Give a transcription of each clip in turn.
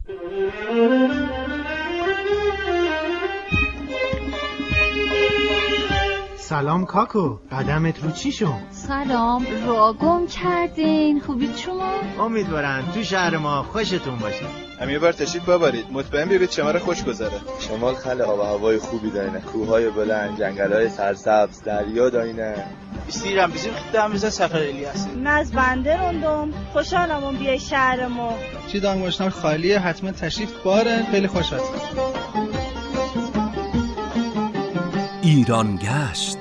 سلام کاکو، قدمت رو چی شد؟ سلام، را گم کردین. خوبید شما؟ امیدوارم تو شهر ما خوشتون باشه. هم یه بار تشریف ببرید، مطمئن بیایید شمال خوش گذره. شمال خیلی آب و هوای خوبی دارینه، کوههای بلند، جنگل‌های سرسبز، دریا دارینه. استیرم bizim gittiğimizde Səfər eləyəsiniz. من از بنده روندم، خوشحالم بیای شهر ما. چی دانگوشنار خالیه، حتما تشریف باره، خیلی خوش هست. ایران گشت.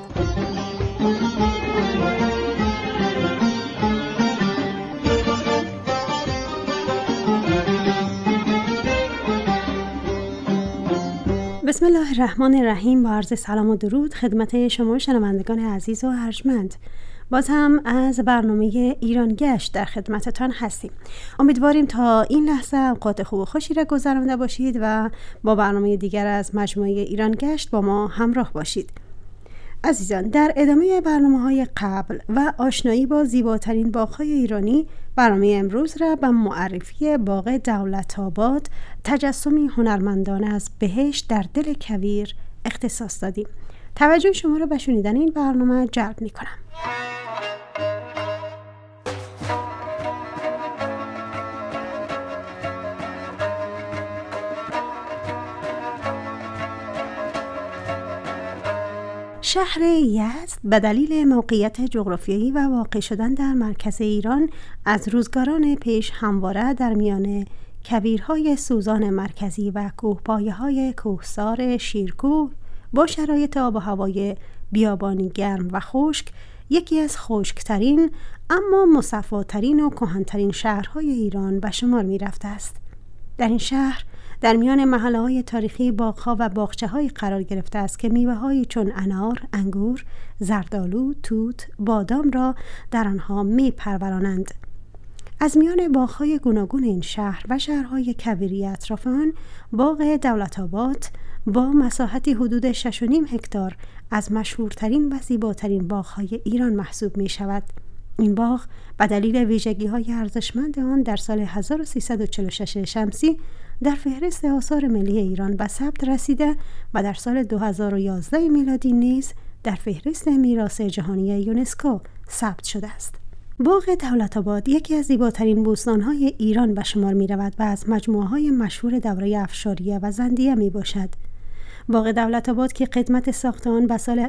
بسم الله الرحمن الرحیم. با عرض سلام و درود خدمت شما شنوندگان عزیز و ارجمند. باز هم از برنامه ایران گشت در خدمتتان هستیم. امیدواریم تا این لحظه اوقات خوب و خوشی را گذرانده باشید و با برنامه دیگر از مجموعه ایران گشت با ما همراه باشید. عزیزان، در ادامه برنامه‌های قبل و آشنایی با زیباترین باغ‌های ایرانی، برنامه امروز را به معرفی باغ دولت‌آباد، تجسمی هنرمندانه از بهشت در دل کویر اختصاص دادیم. توجه شما را به شنیدن این برنامه جلب می‌کنم. شهر یزد به دلیل موقعیت جغرافیایی و واقع شدن در مرکز ایران از روزگاران پیش همواره در میان کویرهای سوزان مرکزی و کوهپایه‌های کوهسار شیرکوه با شرایط آب و هوای بیابانی گرم و خشک یکی از خشکترین اما مصفاترین و کهن‌ترین شهرهای ایران به شمار می رفته است. در این شهر در میان محله‌های تاریخی باغ‌ها و باغچه‌هایی قرار گرفته است که میوه‌هایی چون انار، انگور، زردآلو، توت، بادام را در آنها می‌پرورانند. از میان باغ‌های گوناگون این شهر و شهرهای کویری اطراف آن، باغ دولت‌آباد با مساحتی حدود 6.5 هکتار از مشهورترین و زیباترین باغ‌های ایران محسوب می‌شود. این باغ به دلیل ویژگی‌های ارزشمند آن در سال 1346 شمسی در فهرست آثار ملی ایران به ثبت رسیده و در سال 2011 میلادی نیز در فهرست میراث جهانی یونسکو ثبت شده است. باغ دولت‌آباد یکی از زیباترین بوستان‌های ایران به شمار می‌رود و از مجموعه‌های مشهور دوره افشاریه و زندیه میباشد. باغ دولت‌آباد که قدمت ساخت آن به سال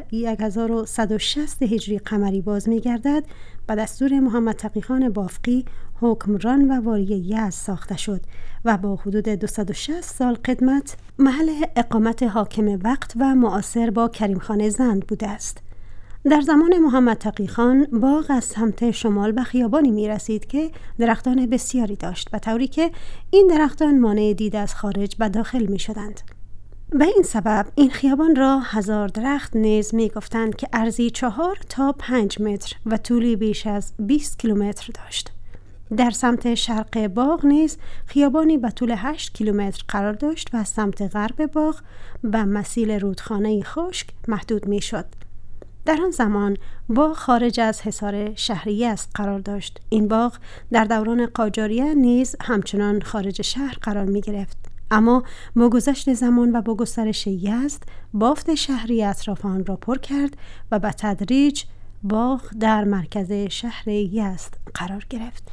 1160 هجری قمری باز می‌گردد، به دستور محمد تقی‌خان بافقی حکمران و والی یزد ساخته شد و با حدود 260 سال قدمت محل اقامت حاکم وقت و معاصر با کریم خان زند بوده است. در زمان محمد تقی‌خان باغ از سمت شمال به خیابانی می رسید که درختان بسیاری داشت، به طوری که این درختان مانع دید از خارج به داخل می شدند. به این سبب این خیابان را هزار درخت نیز می گفتند که عرضی 4 تا 5 متر و طولی بیش از 20 کیلومتر داشت. در سمت شرق باغ نیز خیابانی به طول 8 کیلومتر قرار داشت و از سمت غرب باغ به مسیل رودخانه خشک محدود می شد. در آن زمان باغ خارج از حصار شهر یزد قرار داشت. این باغ در دوران قاجاریه نیز همچنان خارج شهر قرار می گرفت. اما با گذشت زمان و با گسترش یزد بافت شهری اطراف آن را پر کرد و به تدریج باغ در مرکز شهر یزد قرار گرفت.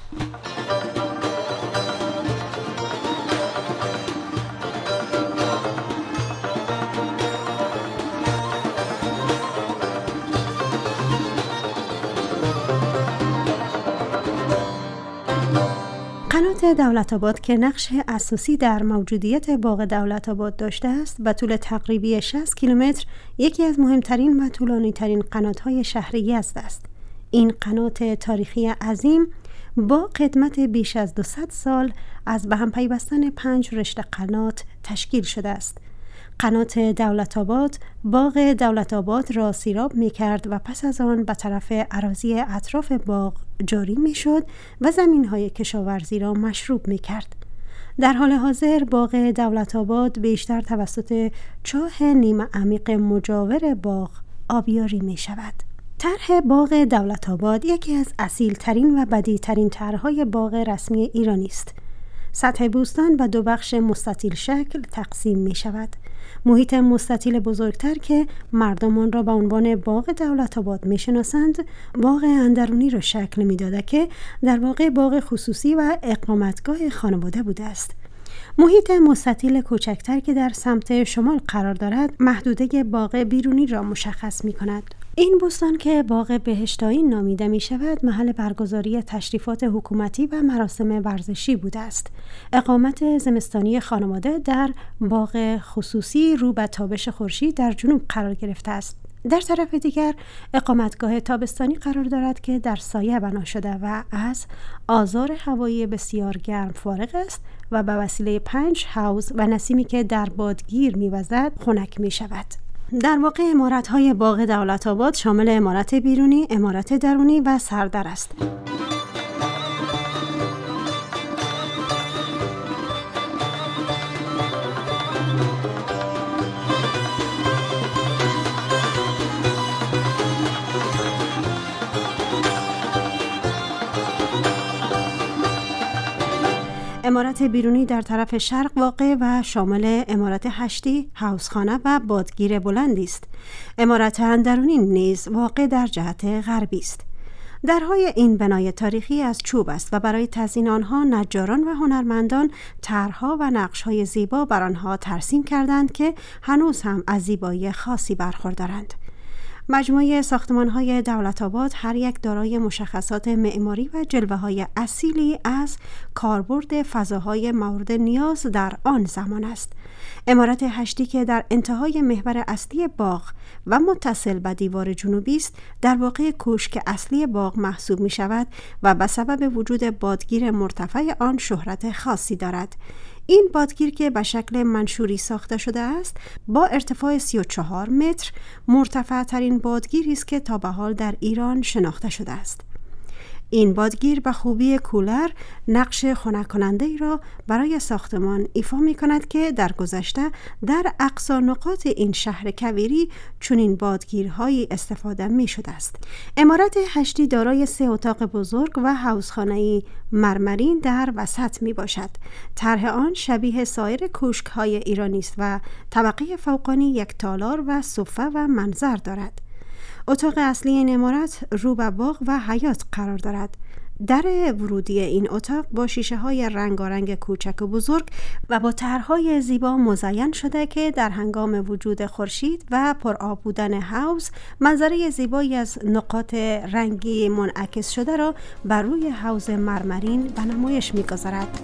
قنات دولت‌آباد که نقش اساسی در موجودیت باغ دولت‌آباد داشته است، به طول تقریبی 60 کیلومتر یکی از مهمترین و طولانی‌ترین قنات‌های شهر یزد است. این قنات تاریخی عظیم با قدمت بیش از 200 سال از به هم پیوستن 5 رشته قنات تشکیل شده است. قنات دولت‌آباد باغ دولت‌آباد را سیراب می‌کرد و پس از آن به طرف اراضی اطراف باغ جاری می‌شد و زمین‌های کشاورزی را مشروب می‌کرد. در حال حاضر باغ دولت‌آباد بیشتر توسط چاه نیمه عمیق مجاور باغ آبیاری می‌شود. طرح باغ دولت‌آباد یکی از اصیل‌ترین و بدیع‌ترین طرح‌های باغ رسمی ایرانی است. سطح بوستان به دو بخش مستطیل شکل تقسیم می شود. محیط مستطیل بزرگتر که مردمان را به عنوان باغ دولت‌آباد می شناسند، باغ اندرونی را شکل می داده که در واقع باغ خصوصی و اقامتگاه خانواده بوده است. محیط مستطیل کوچکتر که در سمت شمال قرار دارد، محدوده باغ بیرونی را مشخص می کند. این بوستان که باغ بهشت‌آیین نامیده می شود، محل برگزاری تشریفات حکومتی و مراسم ورزشی بوده است. اقامت زمستانی خانواده در باغ خصوصی رو به تابش خورشید در جنوب قرار گرفته است. در طرف دیگر اقامتگاه تابستانی قرار دارد که در سایه بنا شده و از آذار هوایی بسیار گرم فارغ است و به وسیله 5 حوض و نسیمی که در بادگیر می‌وزد خنک می‌شود. در واقع عمارت‌های باغ دولت‌آباد شامل عمارت بیرونی، عمارت درونی و سردر است. عمارت بیرونی در طرف شرق واقع و شامل عمارت هشتی، حوضخانه و بادگیر بلندی است. عمارت اندرونی نیز واقع در جهت غربی است. درهای این بنای تاریخی از چوب است و برای تزیین آنها نجاران و هنرمندان طرح‌ها و نقش‌های زیبا بر آنها ترسیم کردند که هنوز هم از زیبایی خاصی برخوردارند. مجموعه ساختمان‌های دولت‌آباد هر یک دارای مشخصات معماری و جلوه‌های اصیلی از کاربرد فضاهای مورد نیاز در آن زمان است. عمارت هشتی که در انتهای محور اصلی باغ و متصل به دیوار جنوبی است، در واقع کوشک اصلی باغ محسوب می‌شود و به سبب وجود بادگیر مرتفع آن شهرت خاصی دارد. این بادگیر که به شکل منشوری ساخته شده است، با ارتفاع 34 متر مرتفع ترین بادگیری است که تا به حال در ایران شناخته شده است. این بادگیر به خوبی کولر نقش خنک کننده ای را برای ساختمان ایفا می کند که در گذشته در اقصی نقاط این شهر کویری چنین بادگیرهایی استفاده می شده است. عمارت هشتی دارای 3 اتاق بزرگ و حوضخانه‌ای مرمرین در وسط می باشد. طرح آن شبیه سایر کوشک‌های ایرانی است و طبقه فوقانی یک تالار و صفه و منظر دارد. اتاق اصلی این عمارت رو به باغ و حیاط قرار دارد. در ورودی این اتاق با شیشه‌های رنگارنگ کوچک و بزرگ و با طرح‌های زیبا مزین شده که در هنگام وجود خورشید و پرآب بودن حوض منظره زیبایی از نقاط رنگی منعکس شده را بر روی حوض مرمرین به نمایش می‌گذارد.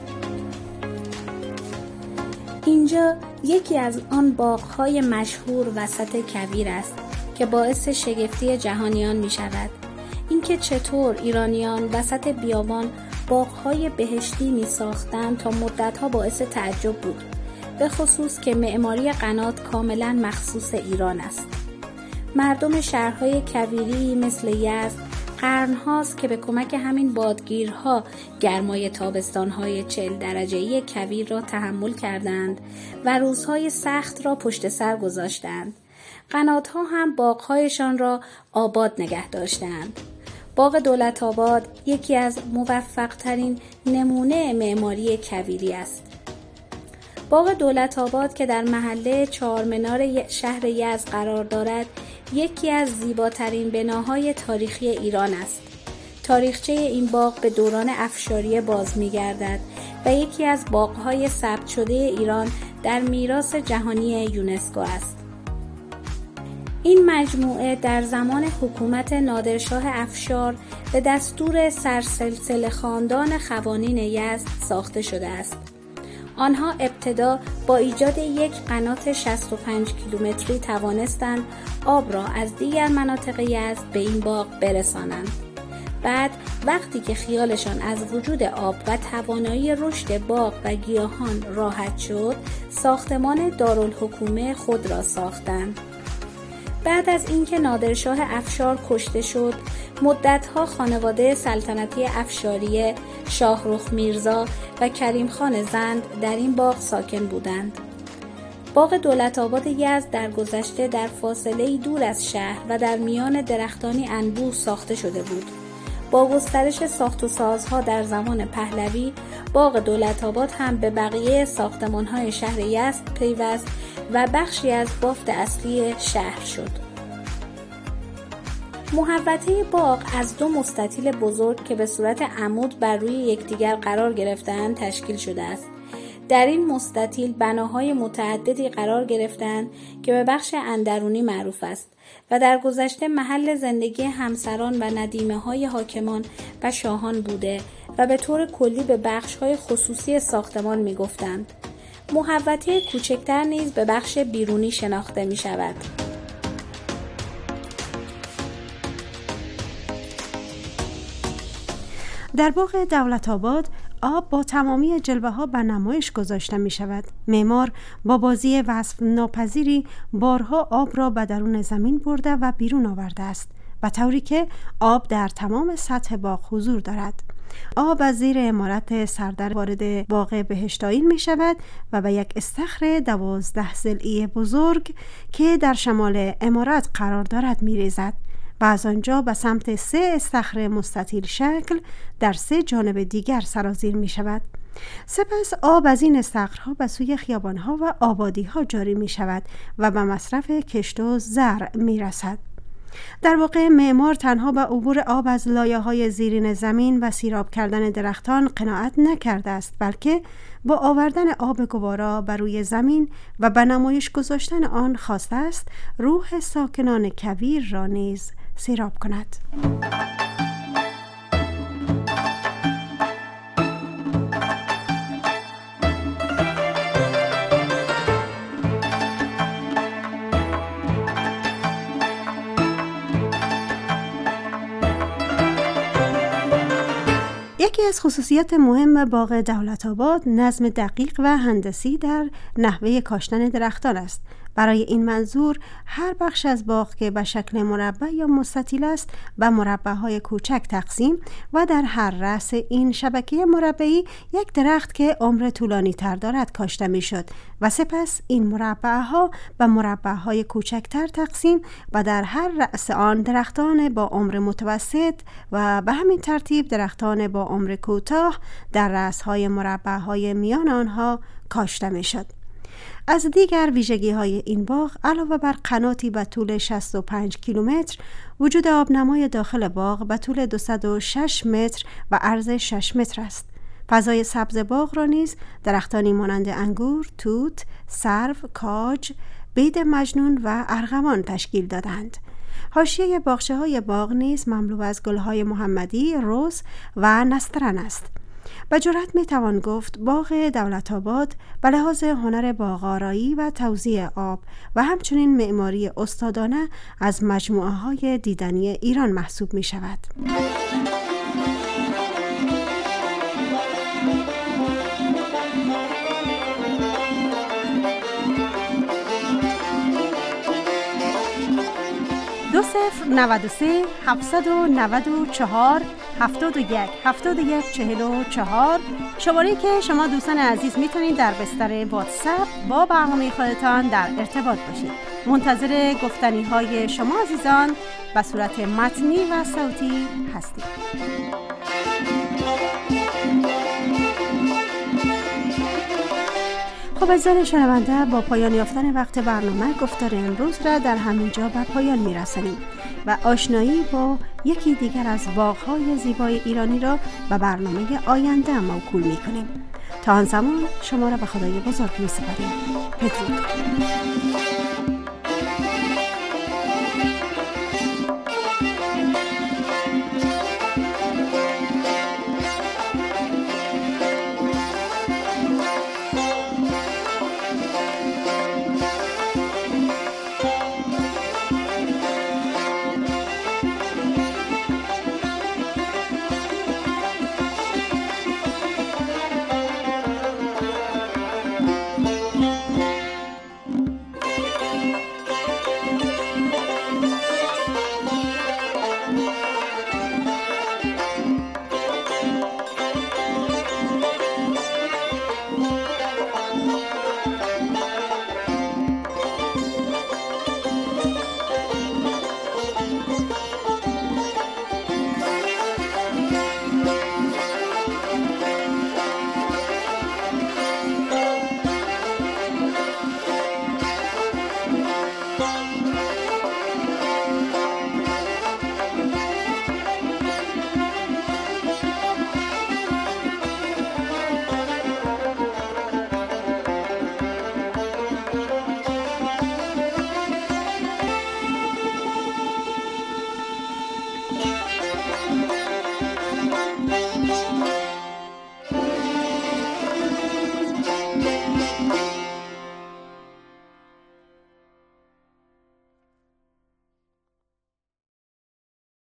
اینجا یکی از آن باغ‌های مشهور وسط کویر است که باعث شگفتی جهانیان می شود. اینکه چطور ایرانیان وسط بیابان باغ‌های بهشتی می ساختند تا مدت‌ها باعث تعجب بود، به خصوص که معماری قنات کاملاً مخصوص ایران است. مردم شهرهای کویری مثل یزد قرن‌هاست که به کمک همین بادگیرها گرمای تابستان‌های 40 درجه‌ای کویر را تحمل کردند و روزهای سخت را پشت سر گذاشتند. قنات‌ها هم باغ‌هایشان را آباد نگه داشتند. باغ دولت‌آباد یکی از موفق‌ترین نمونه معماری کویری است. باغ دولت‌آباد که در محله چهارمنار شهر یزد قرار دارد، یکی از زیباترین بناهای تاریخی ایران است. تاریخچه این باغ به دوران افشاریه باز می‌گردد و یکی از باغ‌های ثبت شده ایران در میراث جهانی یونسکو است. این مجموعه در زمان حکومت نادرشاه افشار به دستور سرسلسله خاندان خوانین یزد ساخته شده است. آنها ابتدا با ایجاد یک قنات 65 کیلومتری توانستند آب را از دیگر مناطق یزد به این باغ برسانند. بعد وقتی که خیالشان از وجود آب و توانایی رشد باغ و گیاهان راحت شد، ساختمان دارالحکومه خود را ساختند. بعد از اینکه نادرشاه افشار کشته شد، مدت‌ها خانواده سلطنتی افشاریه، شاهرخ میرزا و کریم خان زند در این باغ ساکن بودند. باغ دولت‌آباد یزد در گذشته در فاصله‌ای دور از شهر و در میان درختانی انبوه ساخته شده بود. با گسترش ساخت و سازها در زمان پهلوی، باغ دولت‌آباد هم به بقیه ساختمان‌های شهر یزد پیوست و بخشی از بافت اصلی شهر شد. محوطه باغ از 2 مستطیل بزرگ که به صورت عمود بر روی یکدیگر قرار گرفته‌اند تشکیل شده است. در این مستطیل بناهای متعددی قرار گرفتند که به بخش اندرونی معروف است و در گذشته محل زندگی همسران و ندیمه‌های حاکمان و شاهان بوده و به طور کلی به بخش‌های خصوصی ساختمان می‌گفتند. محوطه کوچکتر نیز به بخش بیرونی شناخته می‌شود. در باغ دولت‌آباد آب با تمامی جلوه‌ها به نمایش گذاشته می شود. معمار با بازی وصف ناپذیری بارها آب را به درون زمین برده و بیرون آورده است، به طوری که آب در تمام سطح باغ حضور دارد. آب از زیر عمارت سردر وارد باغ بهشتائین می شود و به یک استخر 12 ضلعی بزرگ که در شمال عمارت قرار دارد می ریزد و از آنجا به سمت 3 استخر مستطیل شکل در 3 جانب دیگر سرازیر می شود. سپس آب از این استخرها به سوی خیابانها و آبادیها جاری می شود و به مصرف کشت و زرع می رسد. در واقع معمار تنها به عبور آب از لایه‌های زیرین زمین و سیراب کردن درختان قناعت نکرده است، بلکه با آوردن آب گوارا بر روی زمین و به نمایش گذاشتن آن خواسته است روح ساکنان کویر را نیز سیراب کند. یکی از خصوصیات مهم باغ دولت‌آباد نظم دقیق و هندسی در نحوه کاشتن درختان است. برای این منظور هر بخش از باغ که به شکل مربع یا مستطیل است به مربع‌های کوچک تقسیم و در هر رأس این شبکه مربعی یک درخت که عمر طولانی تر دارد کاشته می شد و سپس این مربع‌ها به مربع‌های کوچکتر تقسیم و در هر رأس آن درختان با عمر متوسط و به همین ترتیب درختان با عمر کوتاه در رأس‌های مربع‌های میان آنها کاشته می شد. از دیگر ویژگی‌های این باغ علاوه بر قناتی به طول 65 کیلومتر، وجود آبنمای داخل باغ به طول 206 متر و عرض 6 متر است. فضای سبز باغ را نیز درختانی مانند انگور، توت، سرو، کاج، بید مجنون و ارغوان تشکیل دادند. حاشیه باغچه‌های باغ نیز مملو از گل‌های محمدی، رز و نسترن است. به جرات میتوان گفت باغ دولت‌آباد به لحاظ هنر باغ‌آرایی و توزیع آب و همچنین معماری استادانه از مجموعه‌های دیدنی ایران محسوب می شود. دو 093 794 71 44 شماره که شما دوستان عزیز میتونید در بستر واتساپ با برنامه خودتان در ارتباط باشید. منتظر گفتنی های شما عزیزان به صورت متنی و صوتی هستیم. خب عزیزان شنونده، با پایان یافتن وقت برنامه گفتار امروز را در همین جا به پایان میرسانیم و آشنایی با یکی دیگر از باغ‌های زیبای ایرانی را به برنامه آینده موکول می‌کنیم. تا آن زمان شما را به خدای بزرگ می‌سپاریم. بدرود.